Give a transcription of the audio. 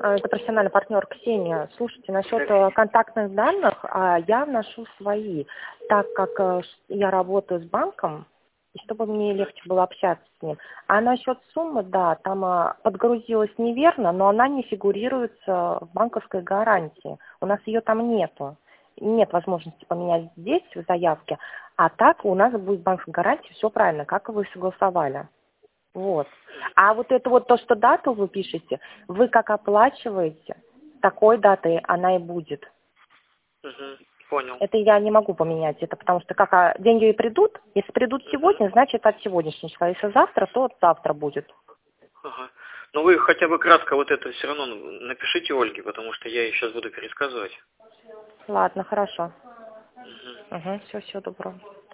Это профессиональный партнер Ксения. Слушайте, насчет контактных данных я вношу свои, так как я работаю с банком, и чтобы мне легче было общаться с ним. А насчет суммы, да, там подгрузилась неверно, но она не фигурируется в банковской гарантии. У нас ее там нету. Нет возможности поменять здесь в заявке, а так у нас будет банковская гарантия, все правильно, как вы согласовали. Вот. А вот это вот то, что дату вы пишете, вы как оплачиваете, такой датой она и будет. Понял. Это я не могу поменять, это потому что как деньги и придут, если придут сегодня, значит от сегодняшнего числа, если завтра, то от завтра будет. Ага. Ну вы хотя бы кратко вот это все равно напишите Ольге, потому что я ей сейчас буду пересказывать. Ладно, хорошо. Угу, всего доброго.